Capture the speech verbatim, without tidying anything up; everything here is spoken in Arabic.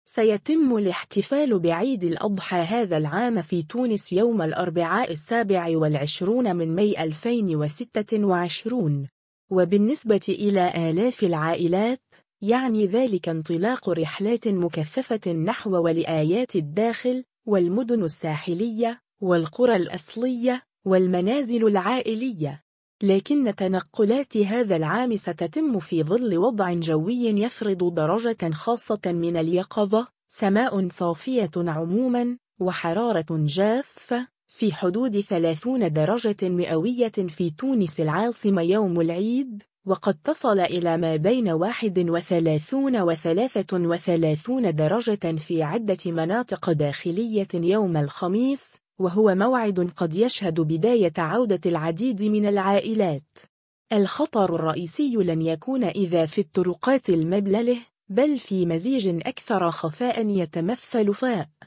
سيتم الاحتفال بعيد الأضحى هذا العام في تونس يوم الأربعاء السابع والعشرون من ماي ألفين وستة وعشرين، وبالنسبة إلى آلاف العائلات يعني ذلك انطلاق رحلات مكثفة نحو ولايات الداخل والمدن الساحلية والقرى الأصلية والمنازل العائلية. لكن تنقلات هذا العام ستتم في ظل وضع جوي يفرض درجة خاصة من اليقظة، سماء صافية عموما، وحرارة جافة في حدود ثلاثين درجة مئوية في تونس العاصمة يوم العيد، وقد تصل إلى ما بين واحد وثلاثين وثلاثة وثلاثين درجة في عدة مناطق داخلية يوم الخميس، وهو موعد قد يشهد بداية عودة العديد من العائلات. الخطر الرئيسي لن يكون إذا في الطرقات المبللة، بل في مزيج أكثر خفاء يتمثل في